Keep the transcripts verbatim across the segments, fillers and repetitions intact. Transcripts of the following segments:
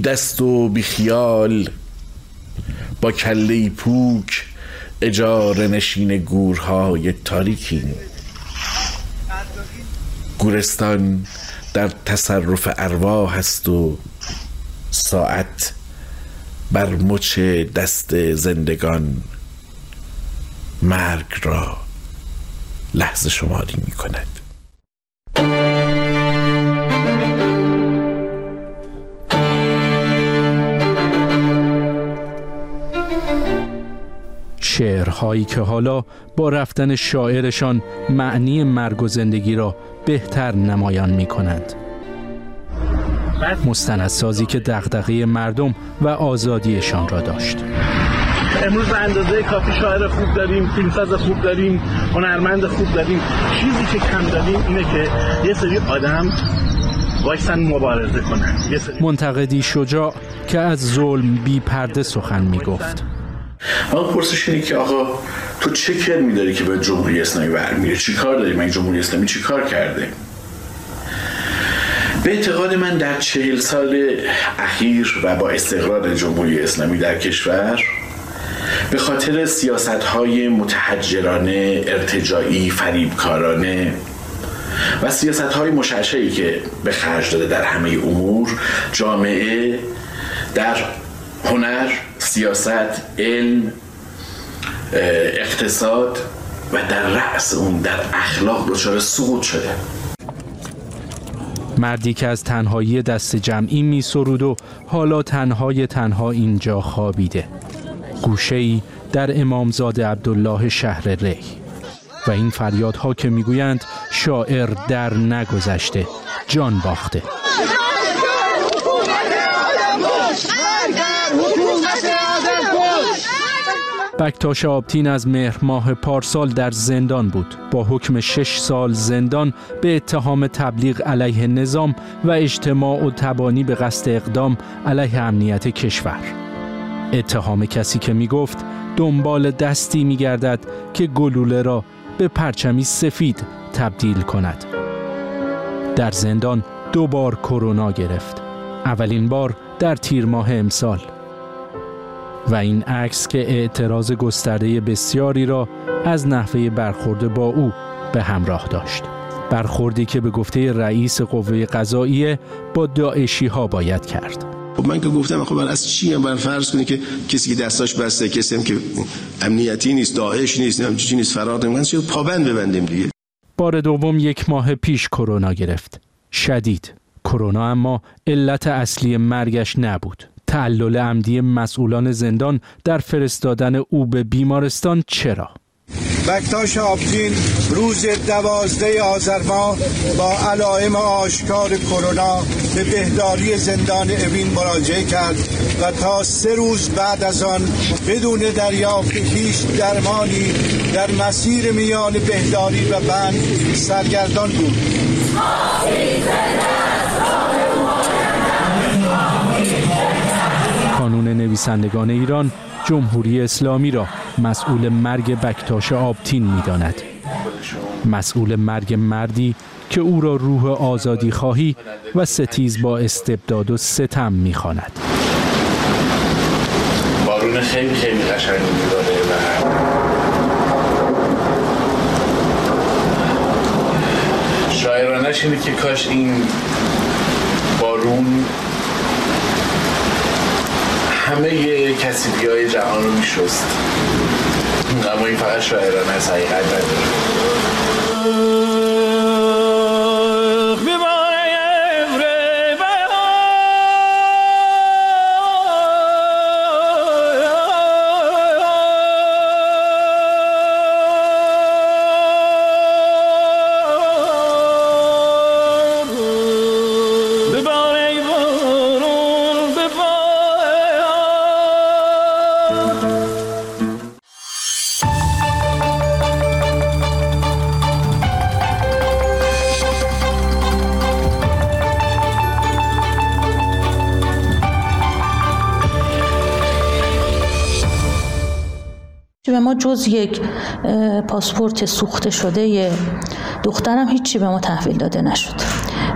بی دست و بی خیال، با کله پوک اجاره نشین گورهای تاریکیم. گورستان در تصرف ارواح است و ساعت بر مچ دست زندگان مرگ را لحظه شماری می کند. شعرهایی که حالا با رفتن شاعرشان معنی مرگ و زندگی را بهتر نمایان می کنند. مستندسازی که دغدغه مردم و آزادیشان را داشت. امروز به اندازه کافی شاعر خوب داریم، فیلمساز خوب داریم، هنرمند خوب داریم. چیزی که کم داریم اینه که یه سری آدم وایسن مبارزه کنن. منتقدی شجاع که از ظلم بی پرده سخن می گفت. اما پرسش اینه که آقا تو چه کرمی داری که به جمهوری اسلامی برمیره؟ چی کار داری؟ من جمهوری اسلامی چی کار کرده؟ به اعتقاد من در چهل سال اخیر و با استقرار جمهوری اسلامی در کشور به خاطر سیاست‌های متحجرانه، ارتجاعی، فریبکارانه و سیاست‌های مشعشعی که به خرج داده در همه امور، جامعه در هنر، سیاست، علم، اقتصاد و در رأس اون در اخلاق دچار سقوط شده. مردی که از تنهایی دست جمعی می سرود و حالا تنهای تنها اینجا خوابیده. گوشه‌ای در امامزاده عبدالله شهر ری. و این فریادها که میگویند شاعر در نگذشته، جان باخته. بکتاش آبتین از مهر ماه پارسال در زندان بود با حکم شش سال زندان به اتهام تبلیغ علیه نظام و اجتماع و تبانی به قصد اقدام علیه امنیت کشور. اتهام کسی که می گفت دنبال دستی می گردد که گلوله را به پرچمی سفید تبدیل کند. در زندان دو بار کرونا گرفت. اولین بار در تیر ماه امسال. و این عکس که اعتراض گسترده بسیاری را از نحوه برخورد با او به همراه داشت. برخوردی که به گفته رئیس قوه قضاییه با داعشی ها باید کرد. خب من که گفتم خب من از چی هم فرض کنید که کسی که دستاش بسته، کسی هم که امنیتی نیست، داعش نیست، هم چیزی نیست، فرار نمی‌کنه، چه پابند ببندیم دیگه. بار دوم یک ماه پیش کرونا گرفت. شدید. کرونا اما علت اصلی مرگش نبود. تعلل عمدی مسئولان زندان در فرستادن او به بیمارستان چرا؟ بکتاش آبتین روز دوازده آذر ماه با علائم آشکار کرونا به بهداری زندان اوین مراجعه کرد و تا سه روز بعد از آن بدون دریافت هیچ درمانی در مسیر میان بهداری و بند سرگردان بود. کانون نویسندگان ایران جمهوری اسلامی را مسئول مرگ بکتاش آبتین می‌داند. مسئول مرگ مردی که او را روح آزادی خواهی و ستیز با استبداد و ستم می‌خواند. بارون خیلی خیلی قشنگی می‌داره و شاعرانش اینه که کاش این بارون همه کسیفی‌های جهان رو می‌شست. اما این فقط شاعرانه است، حقیقت نداره. به ما جز یک پاسپورت سوخته شده دخترم هیچی به ما تحویل داده نشد.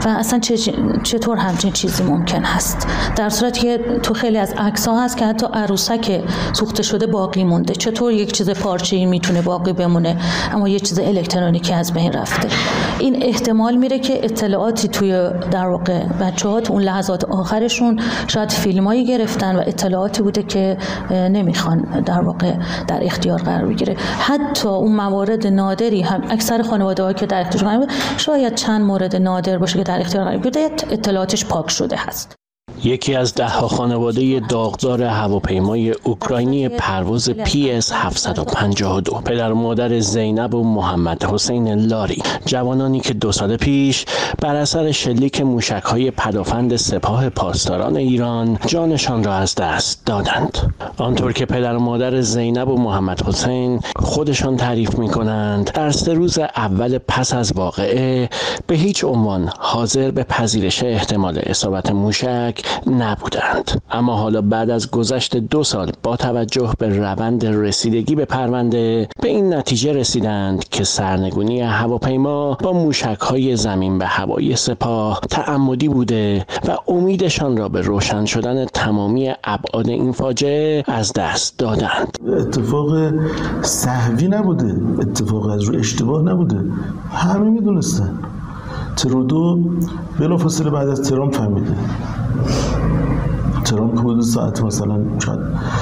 و اصلا چطور همچین چیزی ممکن هست، در صورتی که تو خیلی از عکس‌ها هست که حتی عروسک سوخته شده باقی مونده. چطور یک چیز پارچه‌ای میتونه باقی بمونه اما یک چیز الکترونیکی از بین رفته؟ این احتمال میره که اطلاعاتی توی در واقع بچه‌ها تو اون لحظات آخرشون شاید فیلمایی گرفتن و اطلاعاتی بوده که نمیخوان در واقع در اختیار قرار بگیره. حتی اون موارد نادری هم اکثر خانواده‌ها که در اختیار قرار شاید چند مورد نادر باشه که در اختیار قرار بگیره اطلاعاتش پاک شده هست. یکی از ده ها خانواده داغدار هواپیمای اوکراینی پرواز پی اس هفتصد و پنجاه و دو، پدر و مادر زینب و محمد حسین لاری، جوانانی که دو سال پیش بر اثر شلیک موشک‌های پدافند سپاه پاسداران ایران جانشان را از دست دادند. آنطور که پدر و مادر زینب و محمد حسین خودشان تعریف می‌کنند، در سه روز اول پس از واقعه به هیچ عنوان حاضر به پذیرش احتمال اصابت موشک نبودند. اما حالا بعد از گذشت دو سال با توجه به روند رسیدگی به پرونده به این نتیجه رسیدند که سرنگونی هواپیما با موشک‌های زمین به هوایی سپاه تعمدی بوده و امیدشان را به روشن شدن تمامی ابعاد این فاجعه از دست دادند. اتفاق سهوی نبوده، اتفاق از رو اشتباه نبوده، همه میدونستن. ترودو بلافاصله بعد از ترامپ فهمیده. ترامپ حدود ساعت مثلا شاید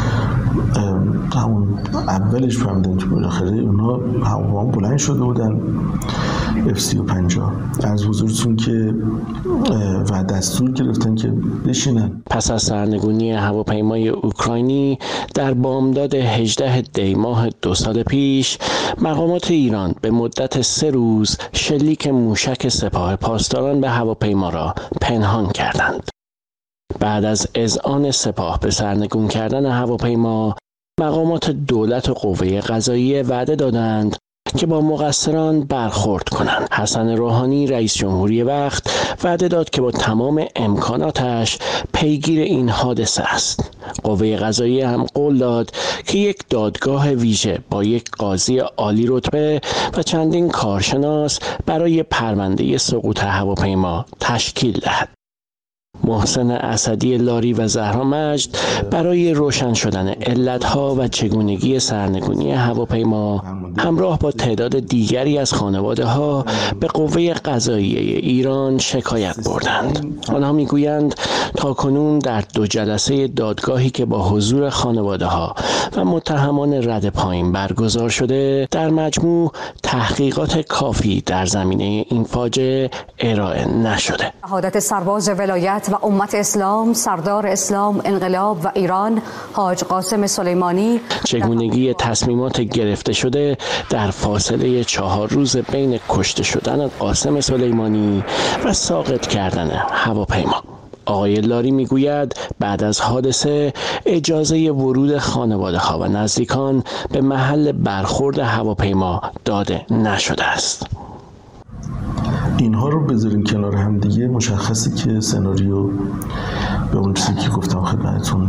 همون اولش فهمیدن که بالاخره اونها هواپیما بلند شده بودن اف سی و پنجاه از حضورتون که و دستور گرفتن که بشینن. پس از سرنگونی هواپیمای اوکراینی در بامداد هجدهم دی ماه دو سال پیش، مقامات ایران به مدت سه روز شلیک موشک سپاه پاسداران به هواپیما را پنهان کردند. بعد از اذعان سپاه به سرنگون کردن هواپیما، مقامات دولت و قوه قضاییه وعده دادند که با مقصران برخورد کنند. حسن روحانی رئیس جمهوری وقت وعده داد که با تمام امکاناتش پیگیر این حادثه است. قوه قضاییه هم قول داد که یک دادگاه ویژه با یک قاضی عالی رتبه و چندین کارشناس برای پرونده سقوط هواپیما تشکیل دهد. محسن اسدی لاری و زهرا مجد برای روشن شدن علتها و چگونگی سرنگونی هواپیما همراه با تعداد دیگری از خانواده‌ها به قوه قضاییه ایران شکایت بردند. آنها میگویند تاکنون در دو جلسه دادگاهی که با حضور خانواده‌ها و متهمان رد پایین برگزار شده، در مجموع تحقیقات کافی در زمینه این فاجعه ارائه نشده. شهادت سرباز ولایت و امت اسلام سردار اسلام انقلاب و ایران حاج قاسم سلیمانی، چگونگی تصمیمات گرفته شده در فاصله چهار روز بین کشته شدن قاسم سلیمانی و ساقط کردن هواپیما. آقای لاری میگوید بعد از حادثه اجازه ورود خانواده‌ها و نزدیکان به محل برخورد هواپیما داده نشده است. اینها رو بذاریم کنار هم دیگه، مشخصه که سناریو به اون چیزی که گفتم خدمتتون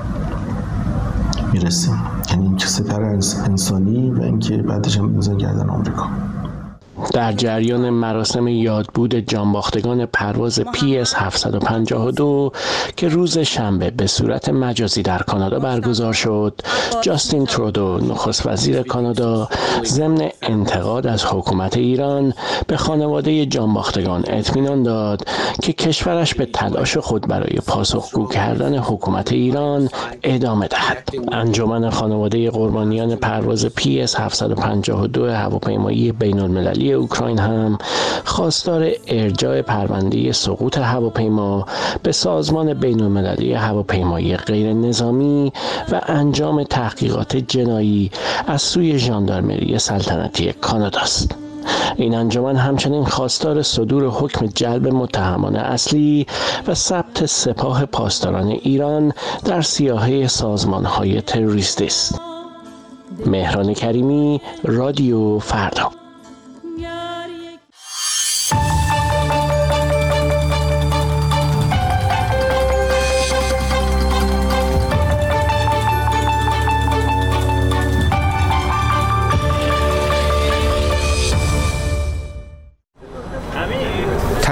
میرسیم، یعنی اینکه سپر انسانی و اینکه بعدش هم بزن گردن آمریکا. در جریان مراسم یادبود جانباختگان پرواز پی اس هفتصد و پنجاه و دو که روز شنبه به صورت مجازی در کانادا برگزار شد، جاستین ترودو نخست وزیر کانادا ضمن انتقاد از حکومت ایران به خانواده جانباختگان اطمینان داد که کشورش به تلاش خود برای پاسخگو کردن حکومت ایران ادامه دهد. انجمن خانواده قربانیان پرواز پی اس هفتصد و پنجاه و دو هواپیمایی بین‌المللی اوکراین هم خواستار ارجاع پرونده سقوط هواپیما به سازمان بین‌المللی هواپیمایی غیر نظامی و انجام تحقیقات جنایی از سوی ژاندارمری سلطنتی کانادا است. این انجمن همچنین خواستار صدور حکم جلب متهمان اصلی و ثبت سپاه پاسداران ایران در سیاهه سازمان‌های تروریستی است. مهران کریمی، رادیو فردا.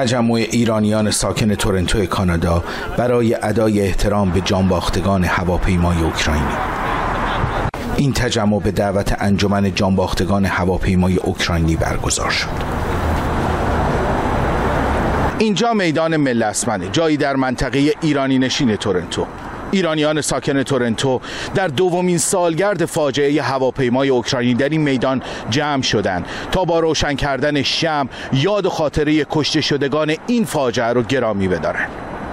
تجمع ایرانیان ساکن تورنتو کانادا برای ادای احترام به جانباختگان هواپیمای اوکراینی. این تجمع به دعوت انجمن جانباختگان هواپیمای اوکراینی برگزار شد. اینجا میدان مل اسمنه، جایی در منطقه ایرانی نشین تورنتو. ایرانیان ساکن تورنتو در دومین سالگرد فاجعه هواپیمای اوکراینی در این میدان جمع شدند تا با روشن کردن شمع یاد و خاطره کشته شدگان این فاجعه رو گرامی بدارند.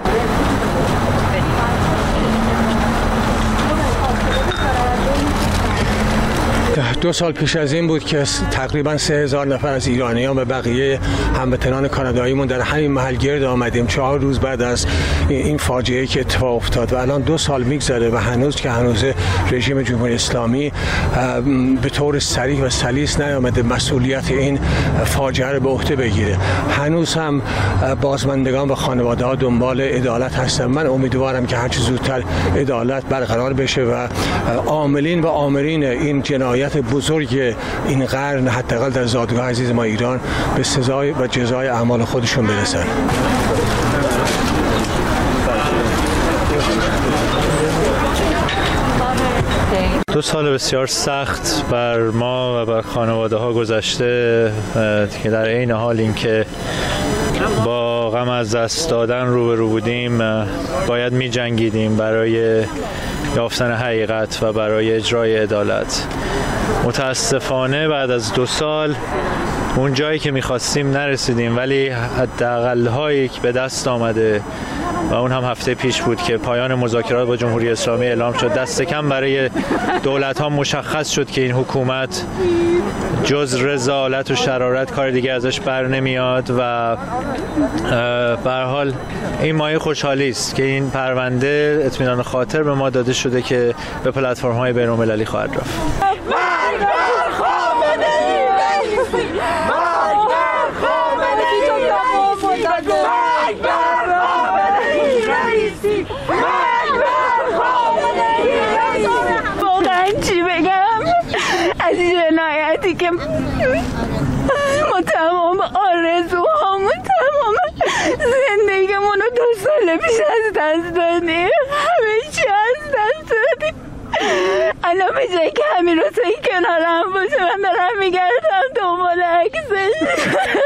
دو سال پیش از این بود که تقریبا سه هزار نفر از ایرانیان و بقیه هموطنان کاناداییمون در همین محل گرد آمدیم چهار روز بعد از این فاجعه که اتفاق افتاد و الان دو سال میگذره و هنوز که هنوز رژیم جمهوری اسلامی به طور صریح و سلیس نیامده مسئولیت این فاجعه رو به عهده بگیره. هنوز هم بازماندگان و خانواده ها دنبال عدالت هستن. من امیدوارم که هر چه زودتر عدالت برقرار بشه و عاملین و آمرین این جنایت بزرگ این قرن حداقل در زادگاه عزیز ما ایران به سزای و جزای اعمال خودشون برسن. دو سال بسیار سخت بر ما و بر خانواده ها گذشته که در عین حال این که با غم از دست دادن روبرو بودیم باید می جنگیدیم برای یافتن حقیقت و برای اجرای عدالت. متاسفانه بعد از دو سال اون جایی که می‌خواستیم نرسیدیم، ولی حداقل هایی که به دست آمده و اون هم هفته پیش بود که پایان مذاکرات با جمهوری اسلامی اعلام شد. دست کم برای دولت‌ها مشخص شد که این حکومت جز رذالت و شرارت کار دیگه ازش بر نمیاد و به هر حال این مایه خوشحالی است که این پرونده اطمینان خاطر به ما داده شده که به پلتفرم‌های بین‌المللی خواهد رفت. واقعا چی بگم از جنایتی که ما تمام آرزوهامون تمام زندگیمون رو دو سال پیش از دست دادیم، همه چی از دست دادیم. الان به جایی که همین روزایی کنارم باشه من دارم میگردم دنبال عکسش.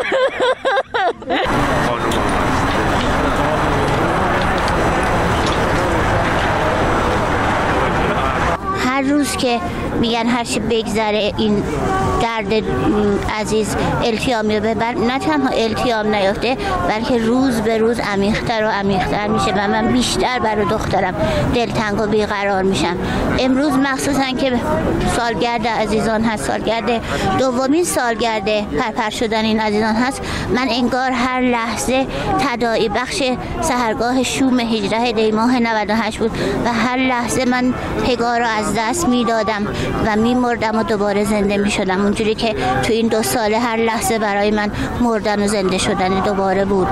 هر روز که میگن هر چی بگذره این درد عزیز التیامی رو ببر، نه تنها التیام نیافته بلکه روز به روز عمیق‌تر و عمیق‌تر میشه و من بیشتر برای دخترم دلتنگ و بیقرار میشم. امروز مخصوصا که سالگرد عزیزان هست، سالگرد دومین سالگرد پرپر شدن این عزیزان هست، من انگار هر لحظه تداعی بخش سحرگاه شوم هجده دی ماه نود و هشت بود و هر لحظه من پگاه رو از دست میدادم و میمردم و دوباره زنده میشدم، اونجوری که تو این دو ساله هر لحظه برای من مردن و زنده شدن دوباره بود.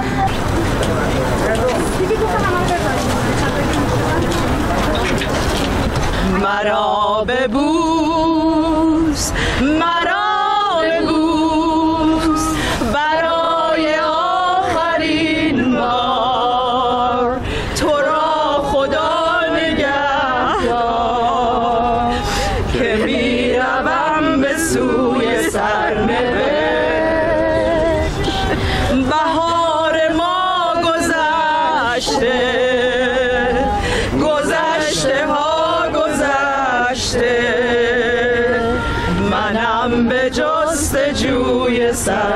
مرا ببوس، مرا ببوس برای آخرین بار، تو را خدا نگهدار که میروم به سوی سرنوشت. بهار ما گذشته، گذشته ها گذشته، منم به جستجوی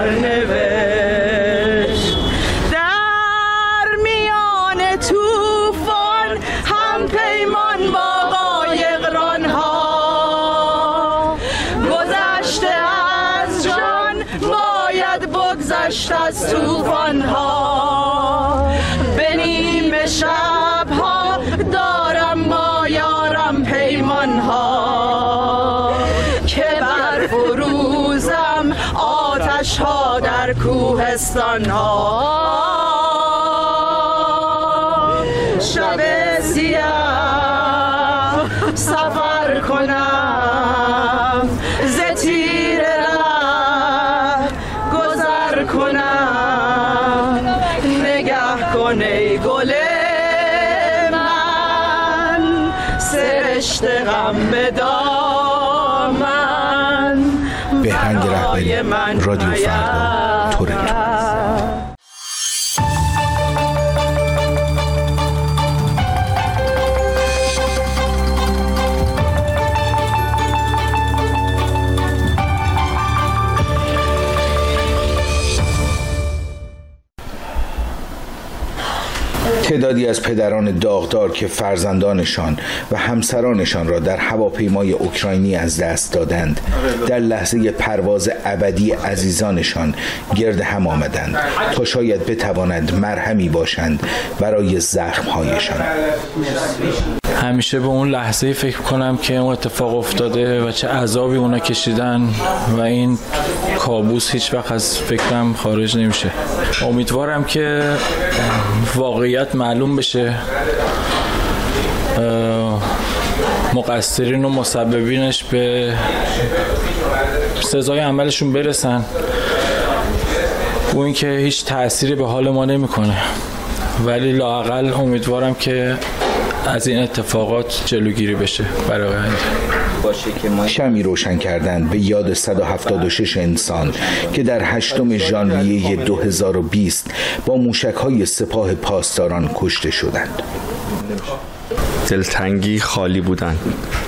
سرنوشت. در میان طوفان هم پیمان با قایقران ها، گذشته از جان باید بگذشت از طوفان ها. به نیمه شب ها دارم با یارم پیمان ها، که بر فروزم آتش ها در کوهستان ها. شب سیاه سفر کنم، ز تیر ره گذر کنم، بهرنگ رهبری، رادیو فردا، تورنتو. تعدادی از پدران داغدار که فرزندانشان و همسرانشان را در هواپیمای اوکراینی از دست دادند، در لحظه پرواز ابدی عزیزانشان گرد هم آمدند تا شاید بتوانند مرهمی باشند برای زخم‌هایشان. همیشه به اون لحظه فکر کنم که اون اتفاق افتاده و چه عذابی اونا کشیدن و این کابوس هیچ وقت از فکرم خارج نمیشه. امیدوارم که واقعیت معلوم بشه، مقصرین و مسببینش به سزای عملشون برسن و این که هیچ تأثیری به حال ما نمیکنه، ولی لااقل امیدوارم که از این اتفاقات جلوگیری بشه برای آینده. شمعی روشن کردند به یاد صد و هفتاد و شش انسان که در هشتم ژانویه دو هزار و بیست با موشک‌های سپاه پاسداران کشته شدند. دلتنگی خالی بودند،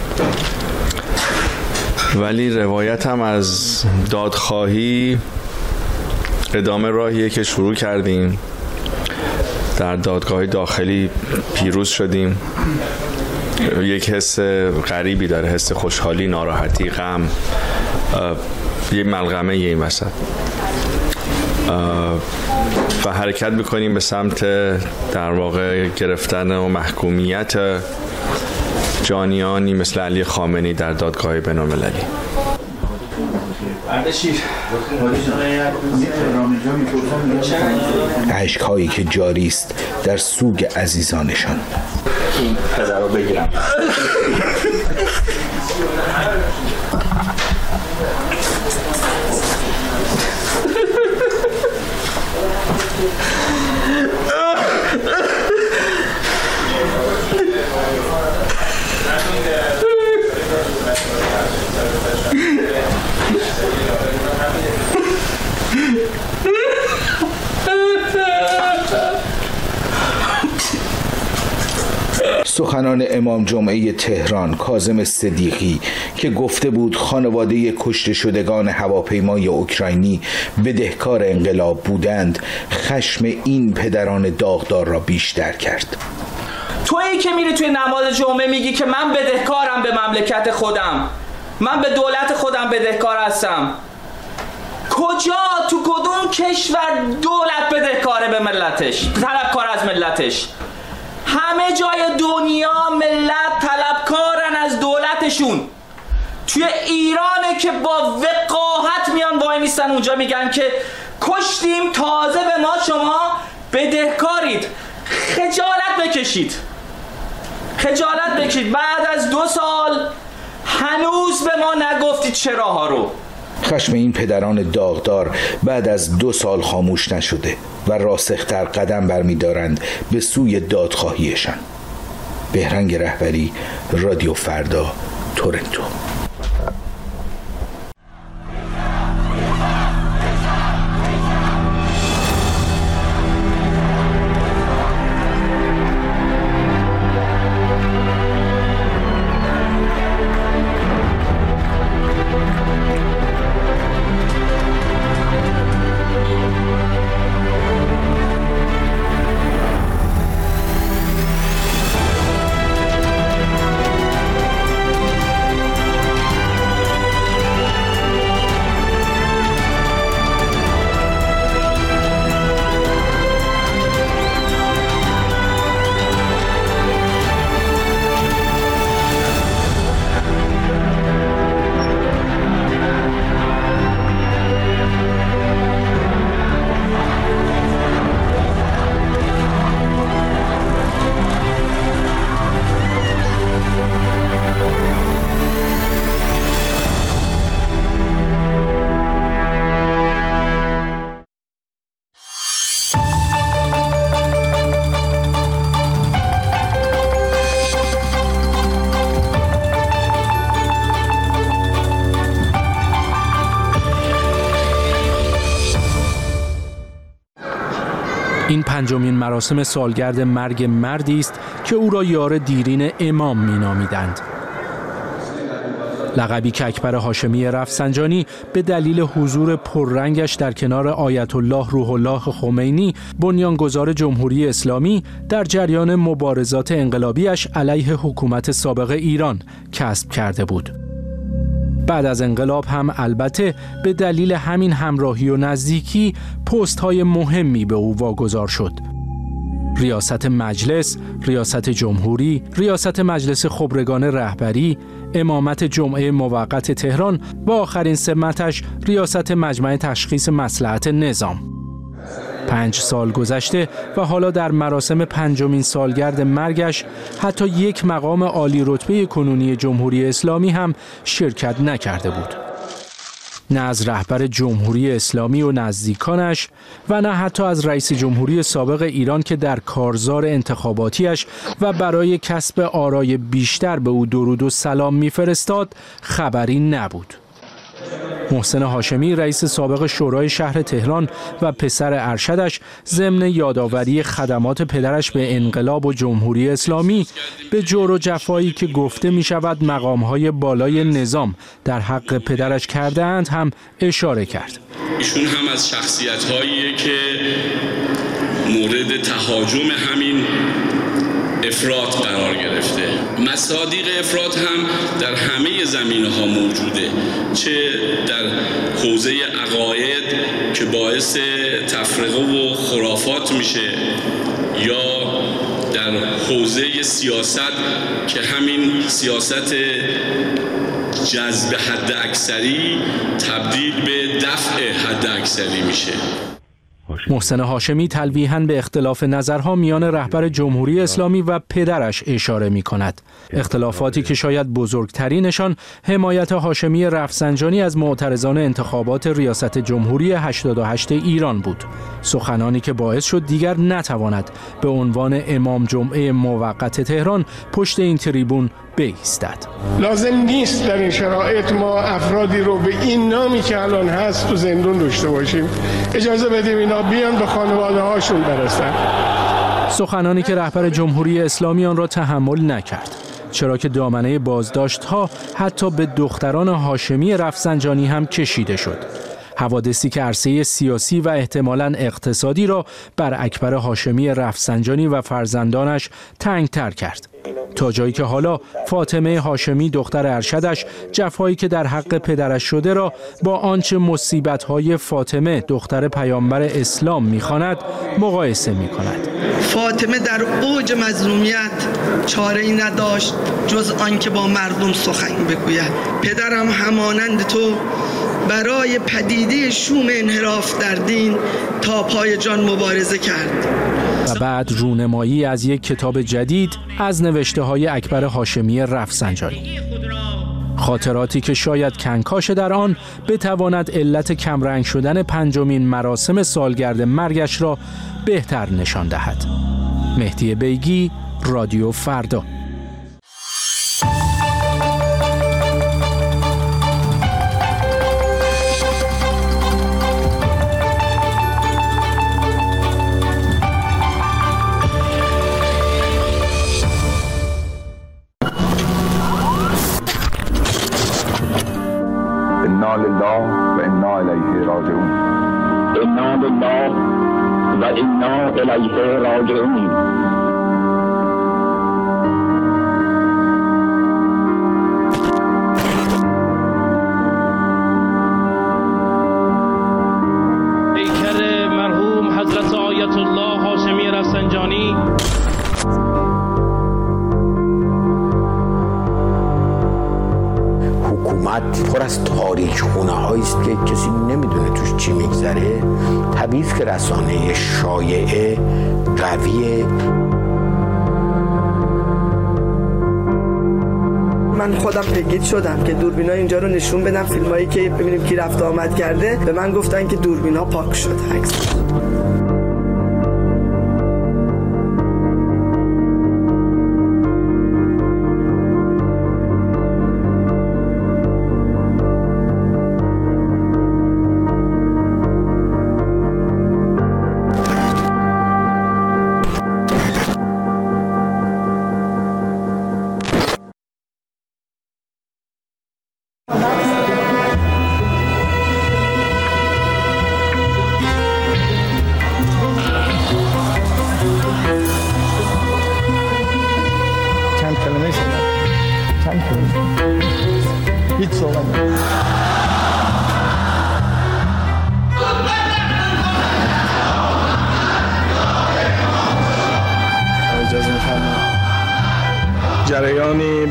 ولی روایتم از دادخواهی ادامه راهیه که شروع کردیم. در دادگاه داخلی پیروز شدیم. یک حس غریبی داره، حس خوشحالی، ناراحتی، غم، یه ملغمه این وسط و حرکت میکنیم به سمت در واقع گرفتن و محکومیت جانیانی مثل علی خامنه‌ای در دادگاه بین‌المللی. اشک‌هایی که جاری است در سوگ عزیزانشان. این پدر رو بگیرم. سخنان امام جمعه تهران کاظم صدیقی که گفته بود خانواده کشته شدگان هواپیمای اوکراینی بدهکار انقلاب بودند، خشم این پدران داغدار را بیشتر کرد. تویی که میری توی نماز جمعه میگی که من بدهکارم به مملکت خودم، من به دولت خودم بدهکار هستم. کجا، تو کدوم کشور دولت بدهکاره به ملتش، طلبکار از ملتش؟ همه جای دنیا ملت طلبکارن از دولتشون. توی ایرانه که با وقاحت میان وای میستن اونجا میگن که کشتیم، تازه به ما شما بدهکارید. خجالت بکشید، خجالت بکشید. بعد از دو سال هنوز به ما نگفتید چرا ها رو. خشم این پدران داغدار بعد از دو سال خاموش نشده و راسختر قدم برمی‌دارند به سوی دادخواهیشان. بهرنگ رهبری، رادیو فردا، تورنتو. این پنجمین مراسم سالگرد مرگ مردی است که او را یار دیرین امام می‌نامیدند. لقبی که اکبر هاشمی رفسنجانی به دلیل حضور پررنگش در کنار آیت الله روح الله خمینی بنیانگذار جمهوری اسلامی در جریان مبارزات انقلابیش علیه حکومت سابق ایران کسب کرده بود. بعد از انقلاب هم البته به دلیل همین همراهی و نزدیکی پست‌های مهمی به او واگذار شد. ریاست مجلس، ریاست جمهوری، ریاست مجلس خبرگان رهبری، امامت جمعه موقت تهران و آخرین سمتش ریاست مجمع تشخیص مصلحت نظام. پنج سال گذشته و حالا در مراسم پنجمین سالگرد مرگش حتی یک مقام عالی رتبه کنونی جمهوری اسلامی هم شرکت نکرده بود. نه از رهبر جمهوری اسلامی و نزدیکانش و نه حتی از رئیس جمهوری سابق ایران که در کارزار انتخاباتیش و برای کسب آرای بیشتر به او درود و سلام میفرستاد خبری نبود. محسن هاشمی رئیس سابق شورای شهر تهران و پسر ارشدش ضمن یادآوری خدمات پدرش به انقلاب و جمهوری اسلامی به جور و جفایی که گفته می شود مقامهای بالای نظام در حق پدرش کرده اند هم اشاره کرد. ایشون هم از شخصیت‌هاییه که مورد تهاجم همین افراط قرار گرفته. مصادیق افراط هم در همه زمینه‌ها موجوده، چه در حوزه عقاید که باعث تفرقه و خرافات میشه یا در حوزه سیاست که همین سیاست جذب حد اکثری تبدیل به دفع حد اکثری میشه. محسن هاشمی تلویحاً به اختلاف نظرها میان رهبر جمهوری اسلامی و پدرش اشاره می کند. اختلافاتی که شاید بزرگترینشان حمایت هاشمی رفسنجانی از معترضان انتخابات ریاست جمهوری هشتاد و هشت ایران بود. سخنانی که باعث شد دیگر نتواند به عنوان امام جمعه موقت تهران پشت این تریبون بایستد. لازم نیست در این شرایط ما افرادی رو به این نامی که الان هست تو زندون داشته باشیم. اجازه بدیم اینا بیان به خانواده هاشون برسن. سخنانی که رهبر جمهوری اسلامی آن را تحمل نکرد، چرا که دامنه بازداشت‌ها حتی به دختران هاشمی رفسنجانی هم کشیده شد. حوادثی که عرصه سیاسی و احتمالاً اقتصادی را بر اکبر هاشمی رفسنجانی و فرزندانش تنگ‌تر کرد، تا جایی که حالا فاطمه هاشمی دختر ارشدش جفایی که در حق پدرش شده را با آنچه مصیبت‌های فاطمه دختر پیامبر اسلام می‌خواند مقایسه می‌کند. فاطمه در اوج مظلومیت چاره‌ای نداشت جز آنکه با مردم سخن بگوید. پدرم همانند تو برای پدیده شوم انحراف در دین تا پای جان مبارزه کرد. و بعد رونمایی از یک کتاب جدید از نوشته‌های اکبر هاشمی رفسنجانی. خاطراتی که شاید کنکاش در آن بتواند علت کمرنگ شدن پنجمین مراسم سالگرد مرگش را بهتر نشان دهد. مهدی بیگی، رادیو فردا. انا لله و انا الیه راجعون. انا لله و انا الیه راجعون. پیکر مرحوم حضرت آیت الله هاشمی رفسنجانی. حکومت پر از تاریک خونه هایی است که کسی نمیدونه توش چی میگذره. طبیعی است که رسانه شایعه قویه. من خودم پیگیر شدم که دوربینا اینجا رو نشون بدم، فیلمایی که ببینیم کی رفت آمد کرده. به من گفتن که دوربینا پاک شد. عکس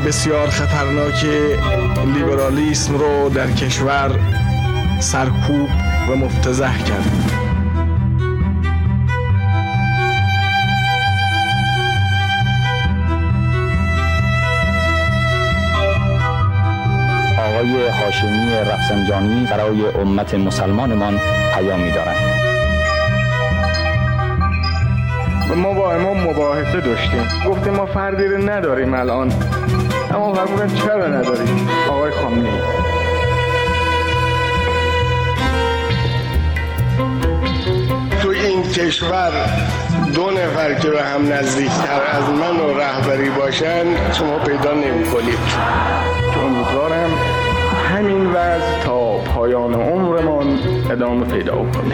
بسیار خطرناک لیبرالیسم رو در کشور سرکوب و مفتضح کرد. آقای هاشمی رفسنجانی برای امت مسلمانمان پیامی دارند. ما با امام مباحثه داشتیم، گفتیم ما فردی رو نداریم الان، اما فرمودن چرا نداریم؟ آقای خامنه‌ای تو این کشور دو نفر که به هم نزدیکتر از من و رهبری باشن شما پیدا نمی کنید. که امیدوارم همین وضع تا پایان عمرمان ادامه پیدا کنه.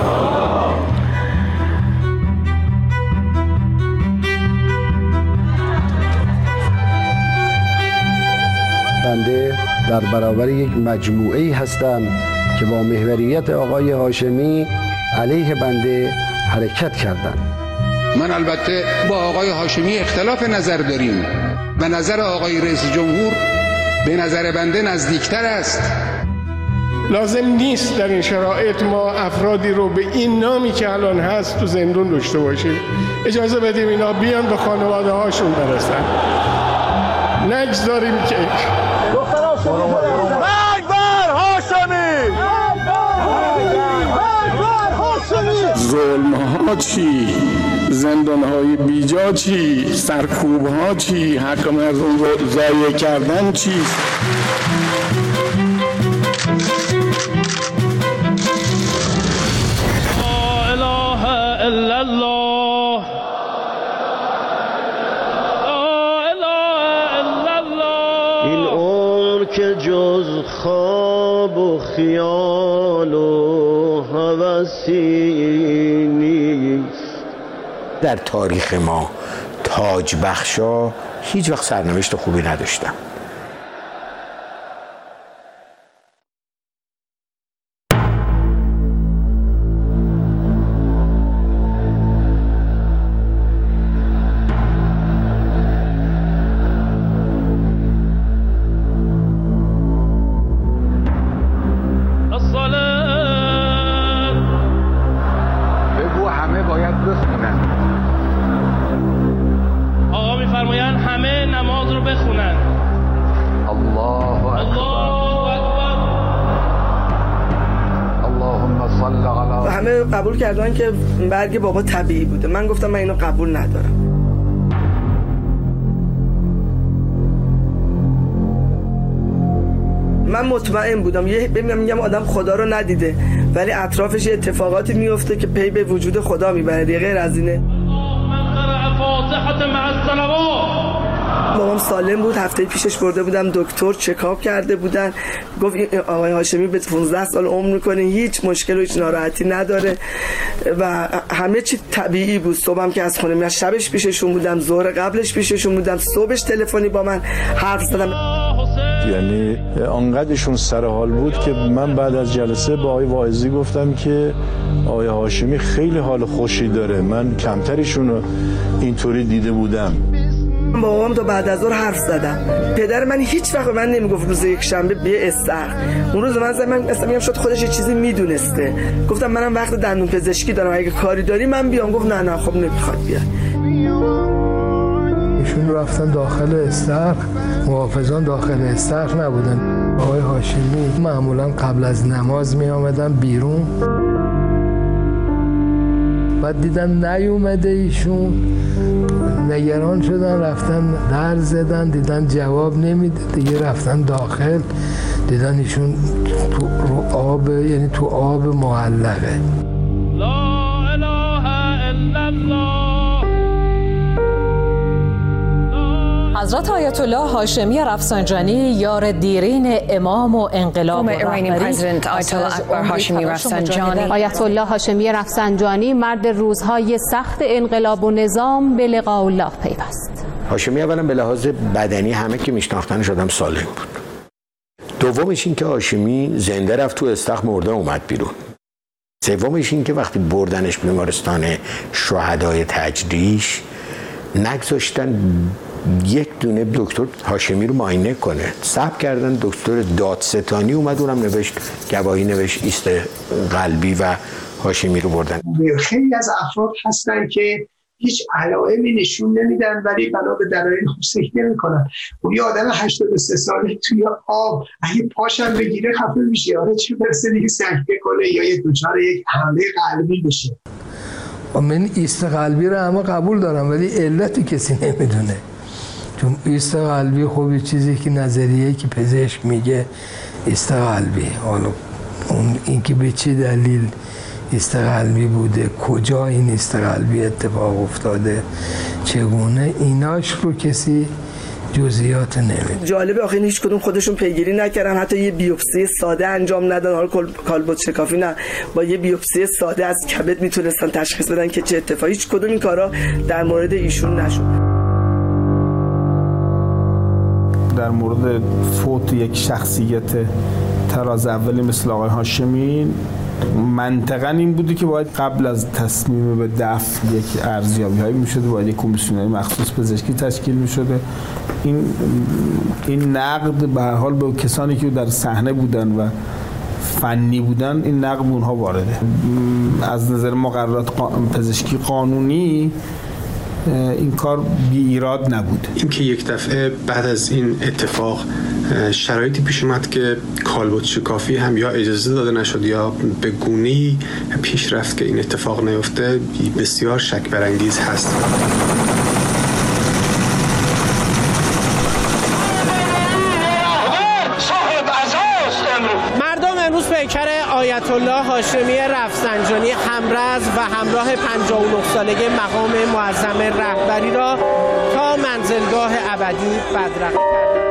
بنده در برابر یک مجموعه‌ای هستم که با محوریت آقای هاشمی علیه بنده حرکت کردند. من البته با آقای هاشمی اختلاف نظر داریم و نظر آقای رئیس جمهور به نظر بنده نزدیکتر است. لازم نیست در این شرایط ما افرادی رو به این نامی که الان هست تو زندون داشته باشیم. اجازه بدیم اینا بیان به خانواده هاشون برسن، نگذاریم که ظلم ها چی؟ زندان های بیجا چی؟ سرکوب ها چی؟ حق مردم رو ضایع کردن چی؟ لا اله الا الله، لا اله الا الله. این عمر که جز خواب و خیال و هوسی نیست. در تاریخ ما تاج بخشا هیچ وقت سرنوشت خوبی نداشتم. قبول کردن که برگ بابا طبیعی بوده. من گفتم من اینو قبول ندارم. من مطمئن بودم، یه ببینم میگم آدم خدا رو ندیده ولی اطرافش یه اتفاقاتی میفته که پی به وجود خدا میبره. دیگه غیر از اینه. بابام سالم بود، هفته پیشش برده بودم دکتر، چکاپ کرده بودن، گفت آقای هاشمی به پانزده سال عمر میکنه، هیچ مشکل و هیچ ناراحتی نداره و همه چی طبیعی بود. صبحم که از خونه میرم، شبش پیششون بودم، ظهر قبلش پیششون بودم، صبحش تلفنی با من حرف زدم. یعنی آنقدرشون سر حال بود که من بعد از جلسه با آقای واعظی گفتم که آقای هاشمی خیلی حال خوشی داره، من کمترشون رو اینطوری دیده بودم. با بابام تا بعد از ظهر حرف زدم. پدر من هیچ وقت من نمیگفت روز یک شنبه بیا استخر. اون روز من زدم، من اصلا میگم شاید خودش یه چیزی میدونسته. گفتم منم وقت دندون پزشکی دارم، اگه کاری داری من بیام. گفت نه نه خب نمیخواد بیاد. ایشون رفتن داخل استخر، محافظان داخل استخر نبودن. آقای هاشمی معمولا قبل از نماز می آمدن بیرون، بعد دیدن نیومده ایشون، نگران شدن، رفتن در زدن، دیدن جواب نمیده، دیگه رفتن داخل، دیدن ایشون تو رو آب، یعنی تو آب معلقه. لا اله الا الله. حضرت آیت الله هاشمی رفسنجانی، یار دیرین امام و انقلاب و رهبری، آیت الله هاشمی رفسنجانی مرد روزهای سخت انقلاب و نظام به لقاء الله پیوست. هاشمی اولا به لحاظ بدنی همه که میشناختنش آدم سالم بود. دومش این که هاشمی زنده رفت تو استخر، مرده اومد بیرون. سومش این که وقتی بردنش بیمارستان شهدای تجریش نگذاشتن یک دونه دکتر هاشمی رو معاینه کنه. ثبت کردن، دکتر دادستانی اومد اونم نوشت، گواهی نوشت، ایست قلبی و هاشمی رو بردن. خیلی از افراد هستن که هیچ علائمی نشون نمیدن ولی بنا به دلایل خوب سکته میکنن. اون یه آدم هشتاد و سه ساله توی آب اگه پاشم بگیره خفه میشه، آره چه برسه دیگه سکته کنه یا یه دچار یک حمله قلبی بشه. من ایست قلبی رو همه قبول دارم ولی علت کسی نمیدونه، چون ایست قلبی خب یه چیزی که نظریه‌ای که پزشک میگه ایست قلبی، حالا اون اینکه به چه دلیل ایست قلبی بوده، کجا این ایست قلبی اتفاق افتاده، چگونه، ایناش رو کسی جزئیات نمیده. جالبه آخه هیچ کدوم خودشون پیگیری نکردن، حتی یه بیوپسی ساده انجام ندادن. حالا کالبد شکافی نه، با یه بیوپسی ساده از کبد میتونستن تشخیص بدن که چه اتفاقی. هیچ کدوم این کارا در مورد ایشون نشد. در مورد فوت یک شخصیت تراز اولی مثل آقای هاشمی منطقاً این بودی که باید قبل از تصمیم به دفن یک ارزیابی هایی میشده، باید یک کمیسیون مخصوص پزشکی تشکیل میشده. این این نقد به هر حال به کسانی که در صحنه بودن و فنی بودن، این نقد به اونها وارده. از نظر مقررات پزشکی قانونی این کار بی ایراد نبود. این که یک دفعه بعد از این اتفاق شرایطی پیش اومد که کالبد شکافی هم یا اجازه داده نشد یا به گونه‌ای پیش رفت که این اتفاق نیفته، بسیار شک برانگیز هست. امروز پیکر آیت الله هاشمی رفسنجانی همرز و همراه پنجاه و نه سالگی مقام معظم رهبری را تا منزلگاه ابدی بدرقه کردند.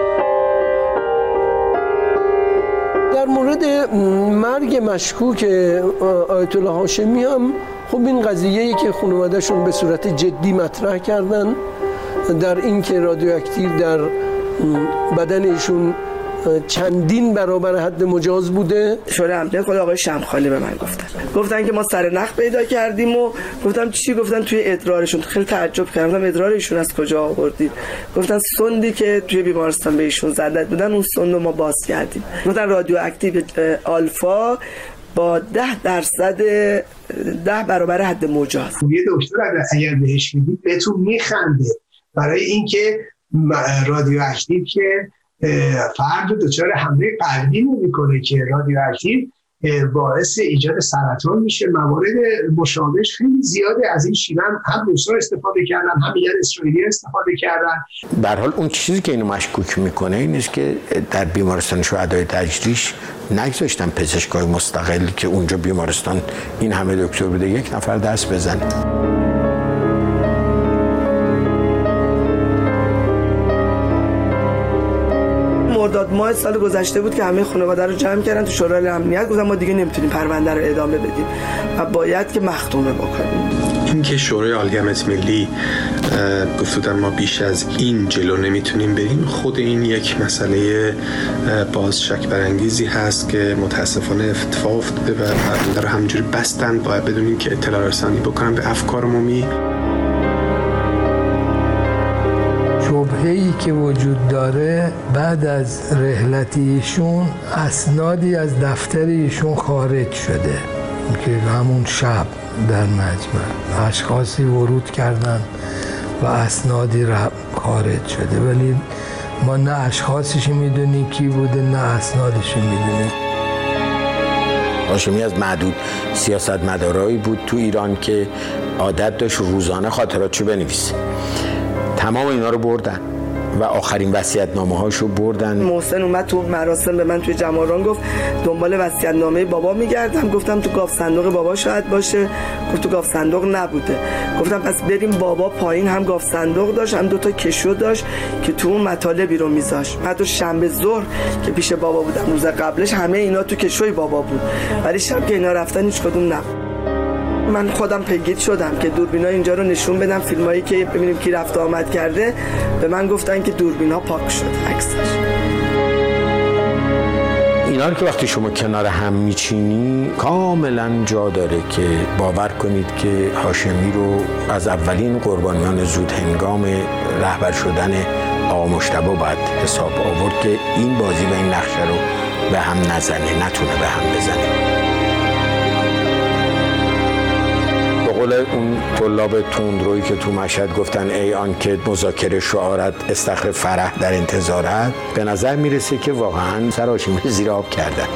در مورد مرگ مشکوک آیت الله هاشمی هم خب این قضیه‌ای که خانواده‌شون به صورت جدی مطرح کردن در این که رادیواکتیو در بدن ایشون چندین برابر حد مجاز بوده. شورای امنیت خود آقای شمخالی به من گفتن گفتن که ما سر نخ پیدا کردیم و گفتم چی؟ گفتن توی ادرارشون. خیلی تعجب کردم، ادرار ایشون از کجا آوردید؟ گفتن سندی که توی بیمارستان به ایشون زده بودن اون سند رو ما باز کردیم. گفتن رادیواکتیو آلفا با ده درصد ده برابر حد مجاز. یه دکتر اگر بهش میدید بهتون میخنده برای اینکه رادیواکتیو که فرد دچار حمله قلبی نمی‌کنه، که رادیواکتیو باعث ایجاد سرطان میشه. موارد مشابهش خیلی زیاده. از این شیوه هم روسا استفاده کردن، هم میگن اسرائیلی استفاده کردن. به هر حال اون چیزی که اینو مشکوک میکنه این است که در بیمارستان شهدای تجریش نگذاشتن پزشکای مستقل که اونجا بیمارستان این همه دکتر بوده یک نفر دست بزنه. مرداد ماه سال گذشته بود که همه خانواده رو جمع کردن تو شورای امنیت، گفتن ما دیگه نمیتونیم پرونده رو ادامه بدیم و باید که مختومه بکنیم. این که شورای عالگمت ملی گفت ما بیش از این جلو نمیتونیم بریم، خود این یک مسئله باز شک برانگیزی هست که متاسفانه اتفاق افتاده و پرونده رو همینجوری بستن. باید بدونیم که اطلاع رسانی بکنن به افکار عمومی. شبهه‌ای که وجود داره بعد از رحلت ایشون اسنادی از دفتر ایشون خارج شده که همون شب در مجمع اشخاصی ورود کردن و اسنادی خارج شده، ولی ما نه اشخاصش میدونیم کی بوده نه اسنادش میدونیم. هاشمی از معدود سیاستمدارایی بود تو ایران که عادت داشت روزانه خاطراتشو بنویسه. تمام اینا رو بردن و آخرین وصیت‌نامه‌هاشو بردن. محسن اومد تو مراسم به من توی جماران گفت دنبال وصیت‌نامه بابا میگردم. گفتم تو گاف صندوق بابا شاید باشه. گفت تو گاف صندوق نبوده. گفتم پس بریم بابا پایین هم گاف صندوق داشت هم دو تا کشو داشت که تو اون مطالبی رو میذاشت. حتی شنبه ظهر که پیش بابا بودم روز قبلش همه اینا تو کشوی بابا بود، ولی شب که اینا رفتن هیچ کدوم نبود. من خودم پیگیر شدم که دوربینا اینجا رو نشون بدم، فیلمایی که ببینیم کی رفت آمد کرده. به من گفتن که دوربینا پاک شد عکسش. اینا رو که وقتی شما کنار هم میچینی کاملا جا داره که باور کنید که هاشمی رو از اولین قربانیان زود هنگام رهبر شدن آقا مجتبی باید حساب آورد که این بازی و این نقشه رو به هم نزنه، نتونه به هم بزنه. به قول اون طلاب تندرویی که تو مشهد گفتن ای آن که مذاکره شعارت استخر فرح در انتظارت، به نظر میرسه که واقعا سر هاشمی زیر آب کردن.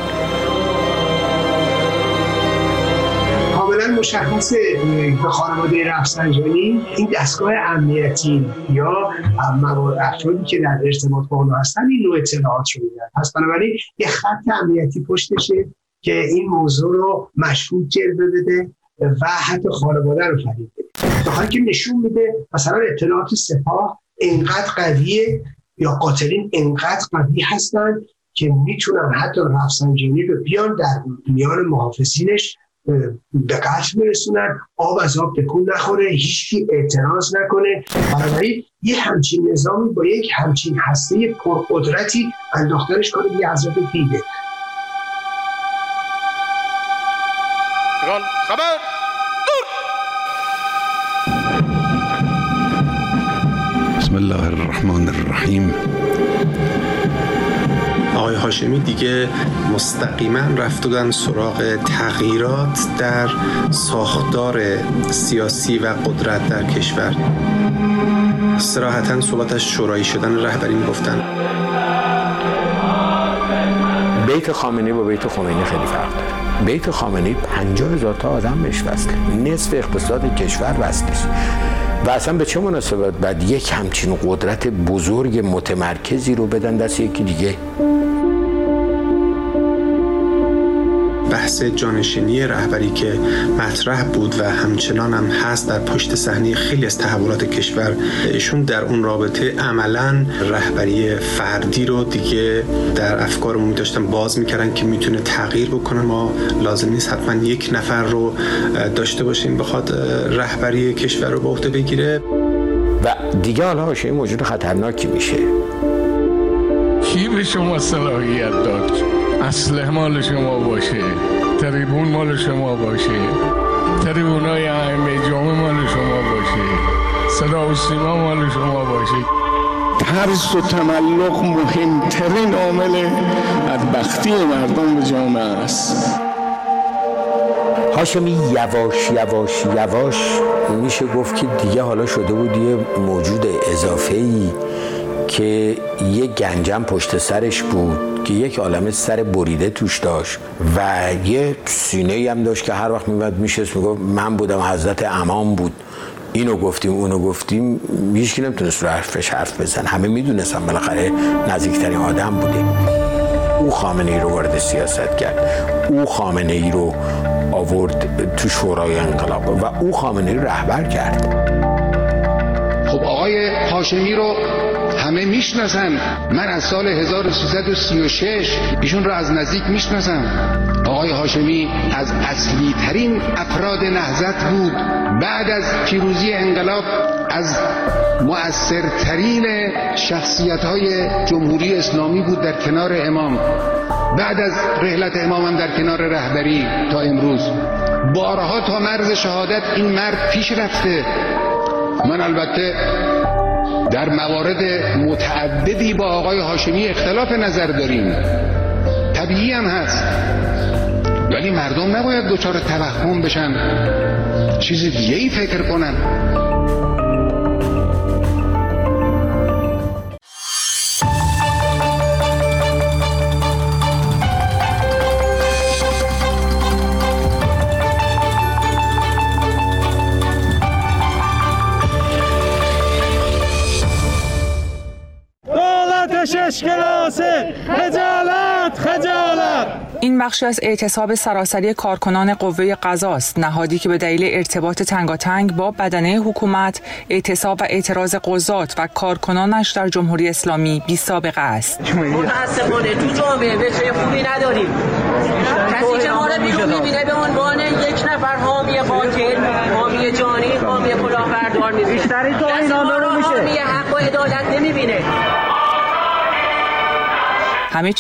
کاملا مشخصه به خانواده رفسنجانی این دستگاه امنیتی یا افرادی که در ارتباط با اونها هستن این نوع اطلاعات رو میدن. پس بنابراین یه خط امنیتی پشتشه که این موضوع رو مشکوک جلوه بده و حتی خانواده رو فریب بده. بخاطر که نشون میده مثلا اطلاعات سپاه اینقدر قویه یا قاتلین اینقدر قوی هستن که میتونن حتی رفسنجانی رو بیان در میان محافظینش به قتل برسونن، آب از آب تکون نخوره، هیچکی اعتراض نکنه. بنابراین یه همچین نظامی با یک همچین هسته پرقدرتی انداختنش کنه یه حضرت فیده. خبر بسم الله الرحمن الرحیم. آقای هاشمی دیگه مستقیما رفتن سراغ تغییرات در ساختار سیاسی و قدرت در کشور. صراحتاً صحبتش شورایی شدن رهبری میگفتن. بیت خامنه‌ای با بیت خمینی خیلی فرق داره. بیت خامنه‌ای پنجاه هزار تا آدم بهش وصله، نصف اقتصاد کشور وصلش. و اصلا به چه مناسبت بعد یک همچین قدرت بزرگ متمرکزی رو بدن دست یکی دیگه؟ بحث جانشینی رهبری که مطرح بود و همچنان هم هست در پشت صحنه خیلی از تحولات کشور، ایشون در اون رابطه عملاً رهبری فردی رو دیگه در افکارمون داشتن باز میکردن که میتونه تغییر بکنه. ما لازم نیست حتما یک نفر رو داشته باشیم بخواد رهبری کشور رو به عهده بگیره. و دیگه حالا هاشمی موجود خطرناکی میشه. کی به شما صلاحیت داد اسلحه مال شما باشه، تریبون مال شما باشه، تریبونای ائمه جامع مال شما باشه، صدا و سیما مال شما باشه؟ ترس و تملق مهمترین عامل بدبختی مردم به جامعه است. هاشمی یواش یواش یواش میشه گفت که دیگه حالا شده بود یه موجود اضافه‌ای که یه گنجم پشت سرش بود که یک عالمه سر بریده توش داشت و یه سینه‌ای هم داشت که هر وقت میومد میشست میگفت من بودم، حضرت امام بود، اینو گفتیم اونو گفتیم. هیچ کی نمیتونست رو حرفش حرف بزن، همه میدونستن بالاخره نزدیکترین آدم بوده. او خامنه‌ای رو وارد سیاست کرد، او خامنه‌ای رو آورد تو شورای انقلاب و او خامنه‌ای رو رهبر کرد. خب آقای هاشمی رو همه میشناسن. من از سال هزار و سیصد و سی و شش ایشون رو از نزدیک میشناسم. آقای هاشمی از اصلی ترین افراد نهضت بود. بعد از پیروزی انقلاب از مؤثرترین شخصیت های جمهوری اسلامی بود در کنار امام. بعد از رحلت امام هم در کنار رهبری تا امروز بارها تا مرز شهادت این مرد پیش رفته. من البته در موارد متعددی با آقای هاشمی اختلاف نظر داریم، طبیعی هم هست، ولی مردم نباید دچار توهم بشن، چیز دیگه ای فکر کنن. خجالت خجالت. این بخشی از اعتصاب سراسری کارکنان قوه قضا است، نهادی که به دلیل ارتباط تنگاتنگ با بدنه حکومت، اعتصاب و اعتراض قضات و کارکنانش در جمهوری اسلامی بی سابقه است. متاسفانه تو جامعه بچه خوبی نداریم. کسی که ما رو بیرون میبینه به عنوان یک نفر حامی قاتل، حامی جانی، حامی کلاهبردار میبینه. بیشتری تو این نامه رو میشه. حامی حق و عدالت نمیبینه. همه چیز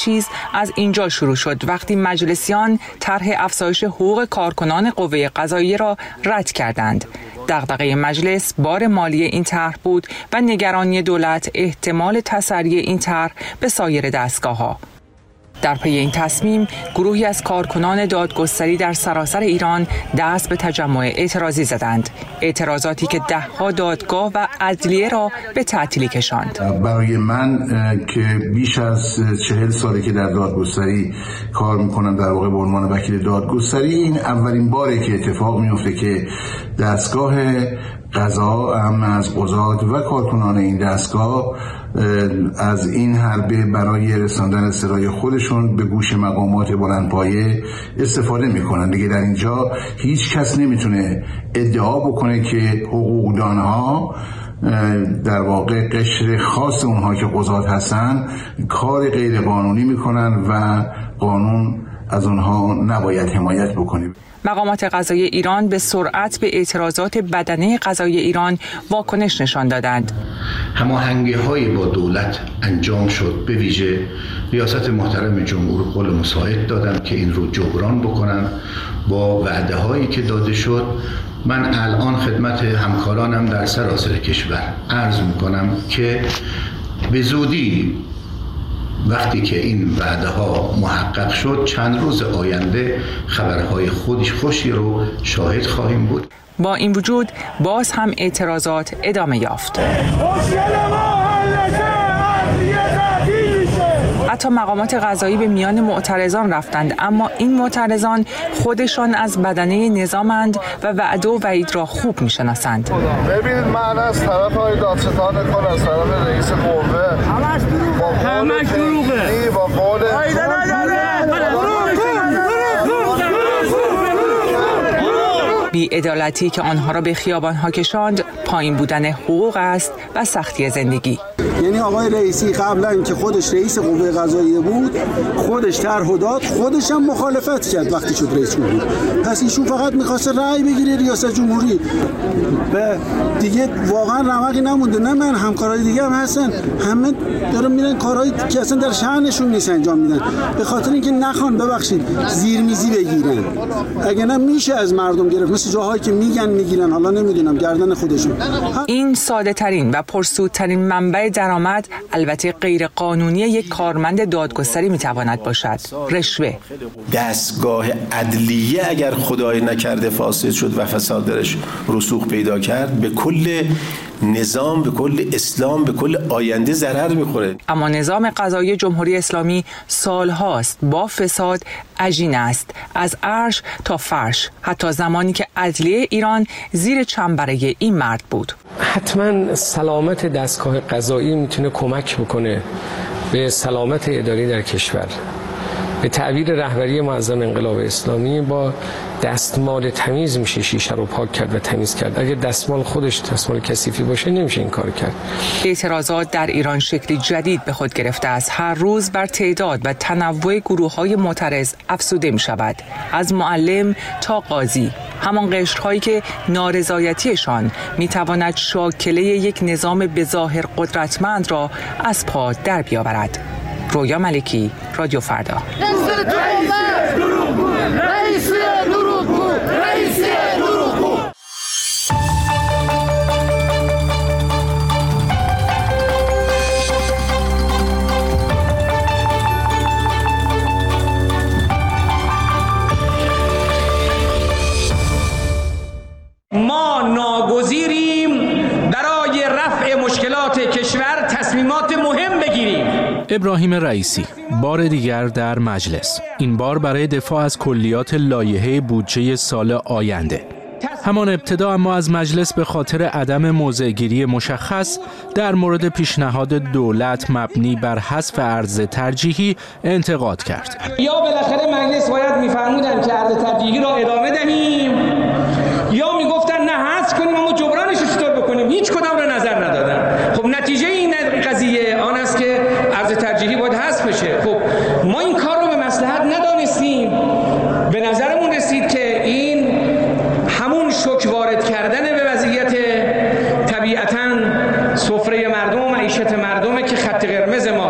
از اینجا شروع شد وقتی مجلسیان طرح افزایش حقوق کارکنان قوه قضاییه را رد کردند. دغدغه مجلس بار مالی این طرح بود و نگرانی دولت احتمال تسری این طرح به سایر دستگاه‌ها. در پی این تصمیم گروهی از کارکنان دادگستری در سراسر ایران دست به تجمع اعتراضی زدند. اعتراضاتی که دهها دادگاه و عدلیه را به تعطیلی کشاند. برای من که بیش از چهل ساله که در دادگستری کار میکنم، در واقع به عنوان وکیل دادگستری، این اولین باره که اتفاق میفته که دستگاه قضا، هم از قضات و کارکنان این دستگاه از این حربه برای رساندن صدای خودشون به گوش مقامات بلندپایه استفاده میکنن. دیگه در اینجا هیچ کس نمیتونه ادعا بکنه که حقوقدانها در واقع قشر خاص اونها که قضات هستن کار غیر قانونی میکنن و قانون از اونها نباید حمایت بکنه. مقامات قضایی ایران به سرعت به اعتراضات بدنه قضایی ایران واکنش نشان دادند. هماهنگی‌های با دولت انجام شد، به ویژه ریاست محترم جمهور قول مساعد دادن که این رو جبران بکنن با وعده هایی که داده شد. من الان خدمت همکارانم در سراسر کشور عرض میکنم که به زودی وقتی که این وعده ها محقق شد، چند روز آینده خبرهای خودش خوشی رو شاهد خواهیم بود. با این وجود باز هم اعتراضات ادامه یافت. حتی مقامات قضایی به میان معترضان رفتند، اما این معترضان خودشان از بدنه نظامند و وعده و وعید را خوب میشناسند. ببینید من از طرف های دادستان کل، از طرف رئیس قوه همش دروغه، همش دروغه با قول بی‌عدالتی که آنها را به خیابان‌ها کشاند پایین بودن حقوق است و سختی زندگی. یعنی آقای رئیسی قبلا که خودش رئیس قوه قضاییه بود، خودش طرح داد، خودش هم مخالفت کرد وقتی شد رئیس جمهور. پس ایشون فقط می‌خواسته رأی بگیره ریاست جمهوری و دیگه واقعا رمقی نمونده. نه من همکارای دیگه هم هستن، همه دارن میرن کارهایی که اصلا در شأنشون نیست انجام میدن، به خاطر اینکه نخوان ببخشید زیرمیزی بگیرن. اگه نه میشه از مردم گرفت، مثل جاهایی که میگن میگیرن، حالا نمیدونم گردن خودشون. این ساده ترین و پرسودترین منبع درآمد البته غیر قانونی یک کارمند دادگستری میتواند باشد: رشوه. دستگاه عدلیه اگر خدای نکرده فاسد شد و فساد درش رسوخ پیدا کرد، به کل نظام، به کل اسلام، به کل آینده ضرر میخوره. اما نظام قضایی جمهوری اسلامی سالهاست با فساد عجین است، از عرش تا فرش، حتی زمانی که عدلیه ایران زیر چنبره این مرد بود. حتما سلامت دستگاه قضایی میتونه کمک بکنه به سلامت اداری در کشور. به تعبیر رهبری معظم انقلاب اسلامی با دستمال تمیز میشه شیشه رو پاک کرد و تمیز کرد. اگه دستمال خودش دستمال کثیفی باشه نمیشه این کار کرد. اعتراضات در ایران شکلی جدید به خود گرفته است. هر روز بر تعداد و تنوع گروه‌های معترض افزوده می‌شود. از معلم تا قاضی، همان قشرهایی که نارضایتیشان میتواند شاکله یک نظام بظاهر قدرتمند را از پا در بیاورد. رویا ملکی، رادیو فردا. ما ناگزیریم برای رفع مشکلات کشور تصمیمات مهم بگیریم. ابراهیم رئیسی بار دیگر در مجلس، این بار برای دفاع از کلیات لایحه بودجه سال آینده. همان ابتدا اما از مجلس به خاطر عدم موضع‌گیری مشخص در مورد پیشنهاد دولت مبنی بر حذف ارز ترجیحی انتقاد کرد. یا بالاخره مجلس باید می‌فرمودن که ارز ترجیحی را ادامه دهیم، یا میگفتن نه حذف کنیم اما جبرانش رو چطور بکنیم. هیچ کدام را نظر ندادن. خب نتیجه این قضیه آن است که ارز ترجیحی باید حذف بشه. خب ما این کار رو به مصلحت ندانستیم. به نظرمون رسید که این همون شوک وارد کردن به وضعیت طبیعتاً سفره مردم و معیشت مردمه که خط قرمز ماست.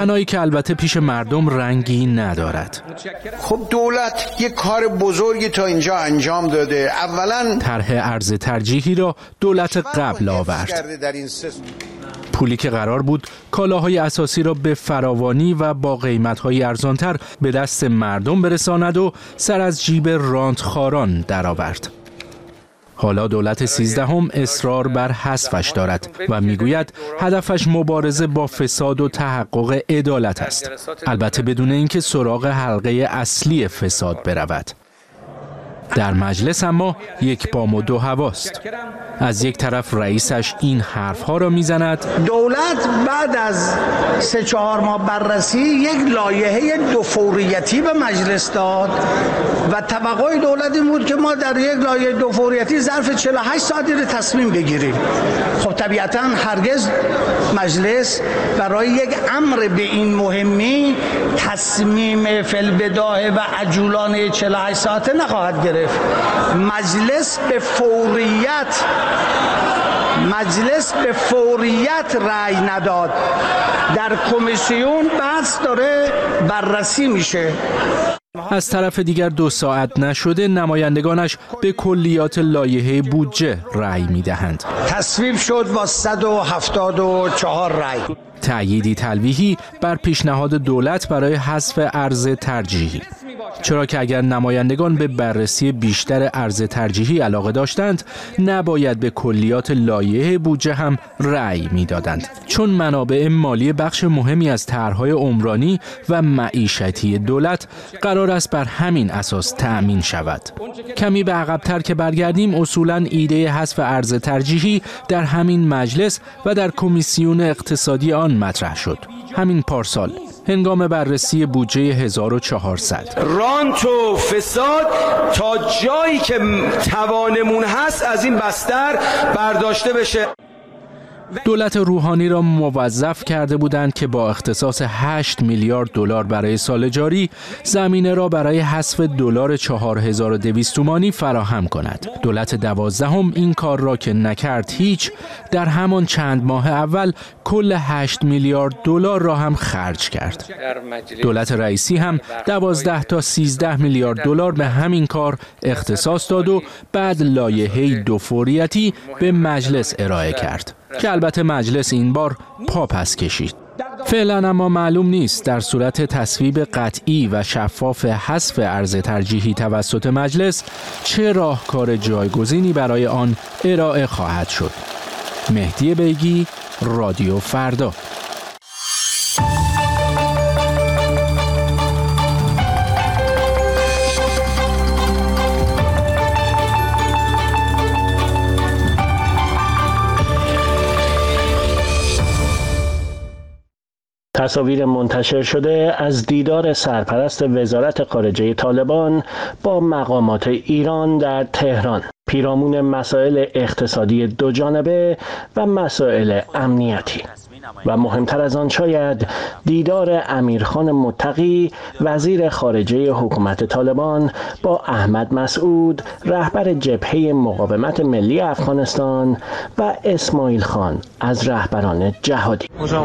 بنایی که البته پیش مردم رنگی ندارد. خب دولت یک کار بزرگی تا اینجا انجام داده. اولا طرح ارز ترجیحی را دولت قبل آورد. پولی که قرار بود کالاهای اساسی را به فراوانی و با قیمت‌های ارزانتر به دست مردم برساند و سر از جیب رانتخواران درآورد. حالا دولت سیزدهم اصرار بر حذفش دارد و میگوید هدفش مبارزه با فساد و تحقق عدالت است. البته بدون اینکه سراغ حلقه اصلی فساد برود. در مجلس اما یک بام و دو هواست. از یک طرف رئیسش این حرفها را میزند: دولت بعد از سه چهار ماه بررسی یک لایحه دو فوریتی به مجلس داد و توقع دولت این بود که ما در یک لایحه دو فوریتی ظرف چهل و هشت ساعتی رو تصمیم بگیریم. خب طبیعتا هرگز مجلس برای یک امر به این مهمی تصمیم فی‌البداهه و عجولانه چهل و هشت ساعته نخواهد گرفت. مجلس به فوریت مجلس به فوریت رأی نداد. در کمیسیون بحث داره بررسی میشه. از طرف دیگر دو ساعت نشده نمایندگانش به کلیات لایحه بودجه رأی میدهند. تصویب شد با صد و هفتاد و چهار رأی. تأییدی تلویحی بر پیشنهاد دولت برای حذف ارز ترجیحی. چرا که اگر نمایندگان به بررسی بیشتر ارز ترجیحی علاقه داشتند نباید به کلیات لایحه بودجه هم رأی میدادند، چون منابع مالی بخش مهمی از طرح‌های عمرانی و معیشتی دولت قرار است بر همین اساس تأمین شود. کمی به عقب‌تر که برگردیم، اصولاً ایده حذف ارز ترجیحی در همین مجلس و در کمیسیون اقتصادی آن مطرح شد. همین پارسال هنگام بررسی بودجه هزار و چهارصد. رانت و فساد تا جایی که توانمون هست از این بستر برداشته بشه. دولت روحانی را موظف کرده بودند که با اختصاص هشت میلیارد دلار برای سال جاری زمینه را برای حذف دلار چهار هزار و دویست تومانی فراهم کند. دولت دوازدهم این کار را که نکرد هیچ، در همان چند ماه اول کل هشت میلیارد دلار را هم خرج کرد. دولت رئیسی هم دوازده تا سیزده میلیارد دلار به همین کار اختصاص داد و بعد لایحه دو فوریتی به مجلس ارائه کرد که البته مجلس این بار پا پس کشید. فعلا اما معلوم نیست در صورت تصویب قطعی و شفاف حذف ارز ترجیحی توسط مجلس چه راهکار جایگزینی برای آن ارائه خواهد شد. مهدی بیگی، رادیو فردا. تصاویر منتشر شده از دیدار سرپرست وزارت خارجه طالبان با مقامات ایران در تهران، پیرامون مسائل اقتصادی دوجانبه و مسائل امنیتی. و مهمتر از آن شاید دیدار امیرخان متقی وزیر خارجه حکومت طالبان با احمد مسعود رهبر جبهه مقاومت ملی افغانستان و اسماعیل خان از رهبران جهادی.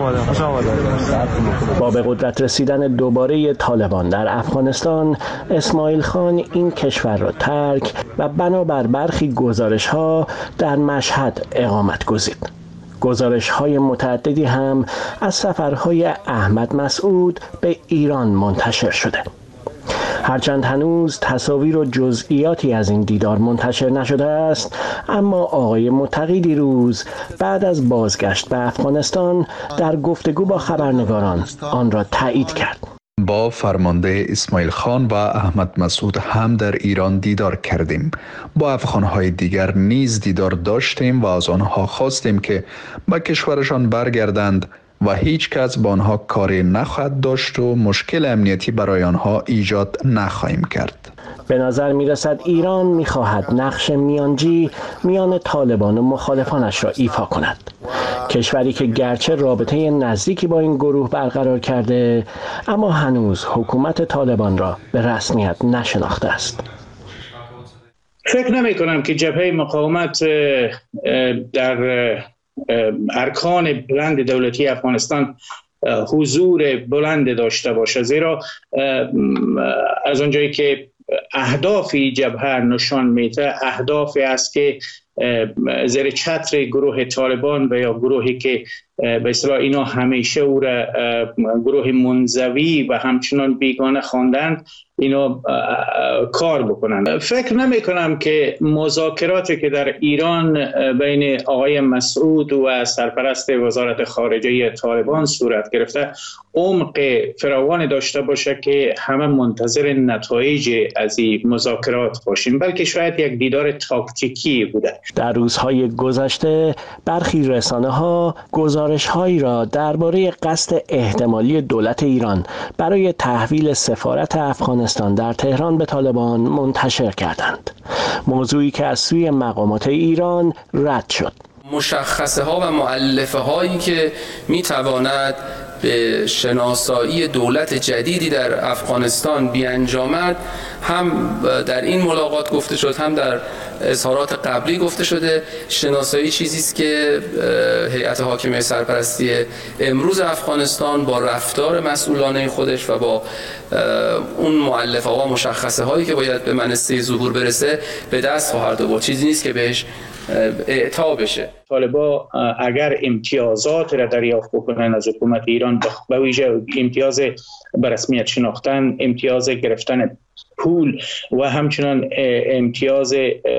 با به قدرت رسیدن دوباره طالبان در افغانستان، اسماعیل خان این کشور را ترک و بنابر برخی گزارش‌ها در مشهد اقامت گزید. گزارش‌های متعددی هم از سفرهای احمد مسعود به ایران منتشر شده. هرچند هنوز تصاویر و جزئیاتی از این دیدار منتشر نشده است، اما آقای متقی دیروز بعد از بازگشت به افغانستان در گفتگو با خبرنگاران آن را تایید کرد. با فرمانده اسماعیل خان و احمد مسعود هم در ایران دیدار کردیم. با افغانهای دیگر نیز دیدار داشتیم و از آنها خواستیم که به کشورشان برگردند و هیچ کس با آنها کاری نخواهد داشت و مشکل امنیتی برای آنها ایجاد نخواهیم کرد. به نظر می رسد ایران می خواهد نقش میانجی میان طالبان و مخالفانش را ایفا کند. کشوری که گرچه رابطه نزدیکی با این گروه برقرار کرده، اما هنوز حکومت طالبان را به رسمیت نشناخته است. فکر نمی کنم که جبهه مقاومت در ارکان بلند دولتی افغانستان حضور بلند داشته باشه، زیرا از اونجایی که اهدافی جبهه نشان میده اهدافی است که زیر چتر گروه طالبان و یا گروهی که به اصطلاح اینا همیشه او را گروه منزوی و همچنان بیگانه خواندند اینا کار بکنند. فکر نمی کنم که مذاکراتی که در ایران بین آقای مسعود و سرپرست وزارت خارجه طالبان صورت گرفته عمق فراوان داشته باشه که همه منتظر نتایج از این مذاکرات باشیم، بلکه شاید یک دیدار تاکتیکی بوده. در روزهای گذشته برخی رسانه‌ها گزارش‌هایی را درباره قصد احتمالی دولت ایران برای تحویل سفارت افغانستان در تهران به طالبان منتشر کردند. موضوعی که از سوی مقامات ایران رد شد. مشخصه ها و مؤلفه هایی که می تواند به شناسایی دولت جدیدی در افغانستان بیانجامد هم در این ملاقات گفته شد، هم در اظهارات قبلی گفته شده. شناسایی چیزی است که هیئت حاکمه سرپرستی امروز افغانستان با رفتار مسئولانه خودش و با اون مؤلفه ها و مشخصه هایی که باید به منصه ظهور برسه به دست خواهد آورد. چیزی نیست که بهش اعطا بشه. طالبا اگر امتیازات را دریافت بکنن از حکومت ایران، به ویژه امتیاز به رسمیت شناختن، امتیاز گرفتن پول و همچنان امتیاز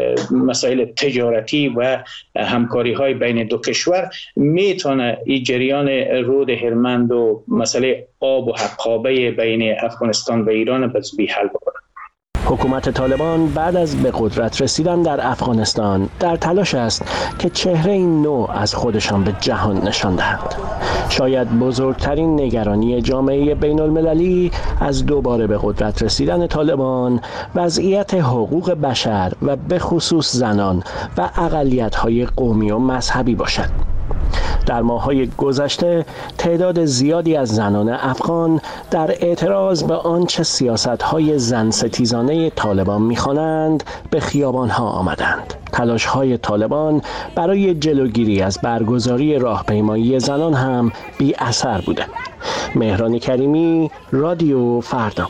مسائل تجارتی و همکاری های بین دو کشور، میتونه این جریان رود هلمند و مسئله آب و حقابه بین افغانستان و ایران به زودی حل بکنه. حکومت طالبان بعد از به قدرت رسیدن در افغانستان در تلاش است که چهره نو از خودشان به جهان نشان دهند. شاید بزرگترین نگرانی جامعه بین المللی از دوباره به قدرت رسیدن طالبان وضعیت حقوق بشر و به خصوص زنان و اقلیت‌های قومی و مذهبی باشد. در ماه‌های گذشته تعداد زیادی از زنان افغان در اعتراض به آنچه سیاست‌های زن ستیزانه طالبان می‌خوانند به خیابان‌ها آمدند. تلاش‌های طالبان برای جلوگیری از برگزاری راهپیمایی زنان هم بی اثر بوده. مهران کریمی، رادیو فردا.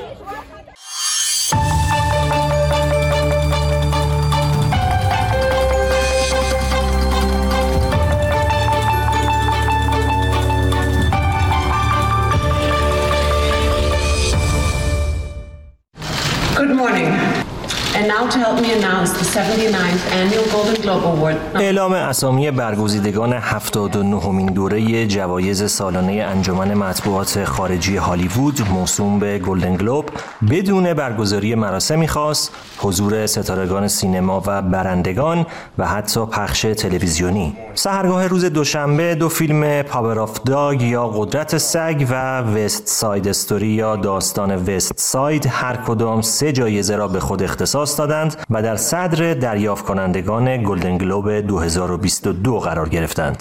Good morning. And now to help me announce the seventy-ninth annual Golden Globe Award. اعلام اسامی برگزیدگان هفتاد و نهمین دوره جوایز سالانه انجمن مطبوعات خارجی هالیوود موسوم به گلدن گلوب بدون برگزاری مراسمی خاص، حضور ستارگان سینما و برندگان و حتی پخش تلویزیونی. سحرگاه روز دوشنبه دو فیلم پاور آف داگ یا قدرت سگ و وست ساید استوری یا داستان وست ساید هر کدام سه جایزه را به خود اختصاص دادند و در صدر دریافت کنندگان گلدن گلوب دو هزار و بیست و دو قرار گرفتند.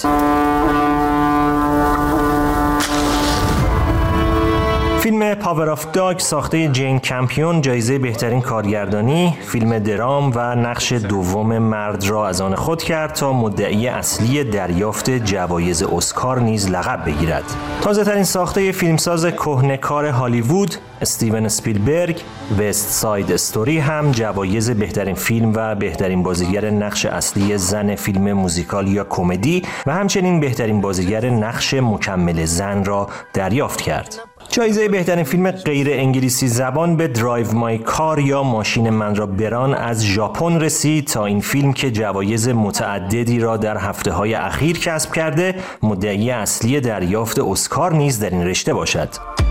فیلم پاور آف داگ ساخته جین کمپیون جایزه بهترین کارگردانی، فیلم درام و نقش دوم مرد را از آن خود کرد تا مدعی اصلی دریافت جوایز اسکار نیز لقب بگیرد. تازه ترین ساخته فیلمساز کهنه‌کار هالیوود استیون اسپیلبرگ، وست ساید استوری هم جوایز بهترین فیلم و بهترین بازیگر نقش اصلی زن فیلم موزیکال یا کمدی و همچنین بهترین بازیگر نقش مکمل زن را دریافت کرد. جایزه بهترین فیلم غیر انگلیسی زبان به درایو مای کار یا ماشین من را بران از ژاپن رسید تا این فیلم که جوایز متعددی را در هفته‌های اخیر کسب کرده مدعی اصلی دریافت اسکار نیز در این رشته باشد.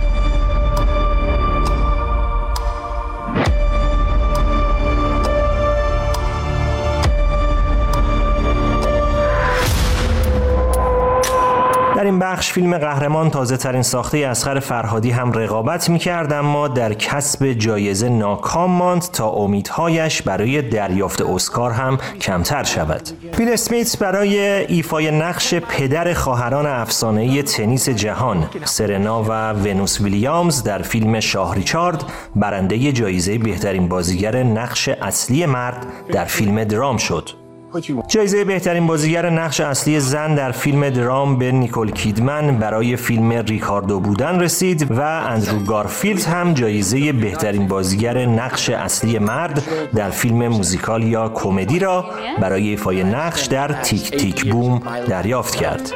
در این بخش فیلم قهرمان تازه ترین ساخته اصغر فرهادی هم رقابت می‌کرد اما در کسب جایزه ناکام ماند تا امیدهایش برای دریافت اسکار هم کمتر شود. ویل اسمیت برای ایفای نقش پدر خواهران افسانه‌ای تنیس جهان سرنا و ونوس ویلیامز در فیلم شاه ریچارد برنده جایزه بهترین بازیگر نقش اصلی مرد در فیلم درام شد. جایزه بهترین بازیگر نقش اصلی زن در فیلم درام به نیکول کیدمن برای فیلم ریکاردو بودن رسید و اندرو گارفیلد هم جایزه بهترین بازیگر نقش اصلی مرد در فیلم موزیکال یا کمدی را برای ایفای نقش در تیک تیک بوم دریافت کرد.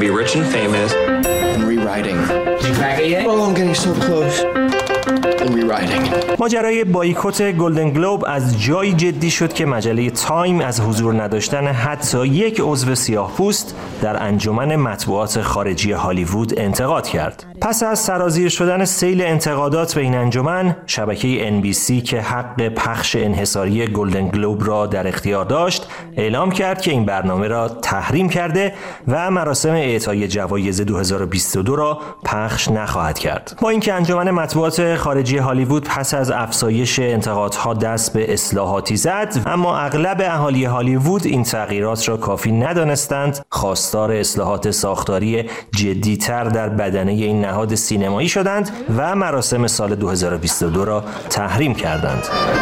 ماجرای بایکوت گلدن گلوب از جایی جدی شد که مجله تایم از حضور نداشتن حتی یک عضو سیاه‌پوست در انجمن مطبوعات خارجی هالیوود انتقاد کرد. پس از سرازیر شدن سیل انتقادات به این انجمن، شبکه ان بی سی که حق پخش انحصاری گلدن گلوب را در اختیار داشت، اعلام کرد که این برنامه را تحریم کرده و مراسم اعطای جوایز دو هزار و بیست و دو را پخش نخواهد کرد. با اینکه انجمن مطبوعات خارجی هالیوود پس از افزایش انتقادها دست به اصلاحاتی زد، اما اغلب اهالی هالیوود این تغییرات را کافی ندانستند، خواستار اصلاحات ساختاری جدی‌تر در بدنه این نهاد سینمایی شدند و مراسم سال دو هزار و بیست و دو را تحریم کردند.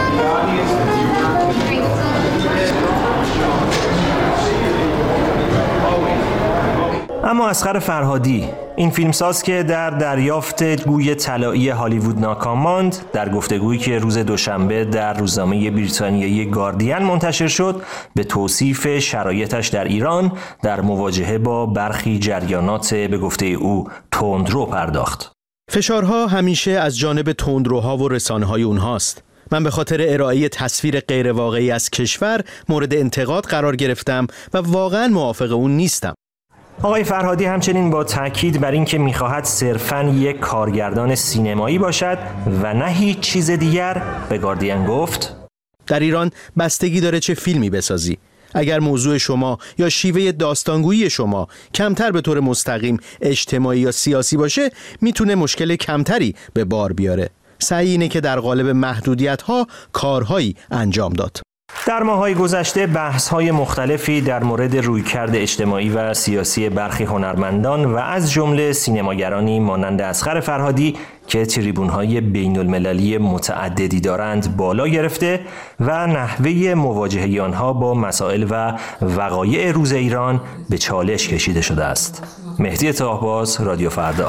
اما اصغر فرهادی، این فیلمساز که در دریافت گوی طلایی هالیوود ناکام ماند، در گفتگویی که روز دوشنبه در روزنامه بریتانیایی گاردین منتشر شد، به توصیف شرایطش در ایران در مواجهه با برخی جریانات به گفته او تندرو پرداخت. فشارها همیشه از جانب تندروها و رسانه‌های اونهاست. من به خاطر ارائه تصویر غیر واقعی از کشور مورد انتقاد قرار گرفتم و واقعا موافق اون نیستم. آقای فرهادی همچنین با تاکید بر این که می‌خواهد صرفاً یک کارگردان سینمایی باشد و نه هیچ چیز دیگر، به گاردین گفت: در ایران بستگی داره چه فیلمی بسازی. اگر موضوع شما یا شیوه داستانگویی شما کمتر به طور مستقیم اجتماعی یا سیاسی باشه، میتونه مشکل کمتری به بار بیاره. سعی اینه که در قالب محدودیت‌ها کارهایی انجام داد. در ماه‌های گذشته بحث‌های مختلفی در مورد رویکرد اجتماعی و سیاسی برخی هنرمندان و از جمله سینماگرانی مانند اصغر فرهادی که تریبون‌های بین‌المللی متعددی دارند بالا گرفته و نحوه مواجهه آنها با مسائل و وقایع روز ایران به چالش کشیده شده است. مهدی طاهباز، رادیو فردا.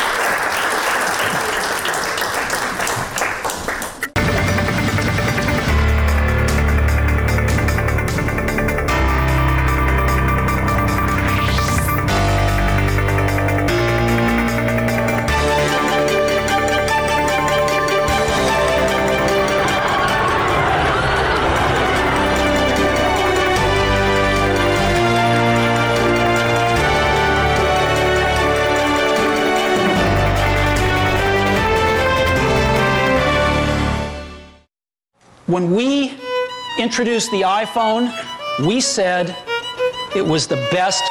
When we introduced the iPhone, we said it was the best.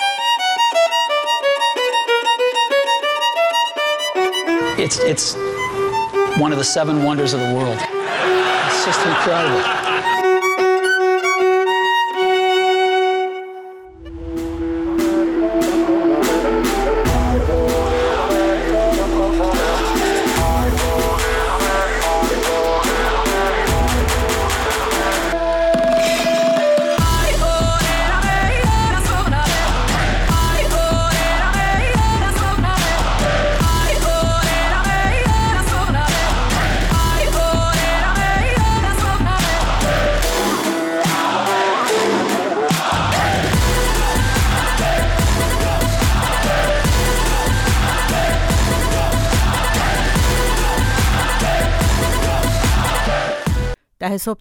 It's, it's one of the seven wonders of the world. It's just incredible. ده صبح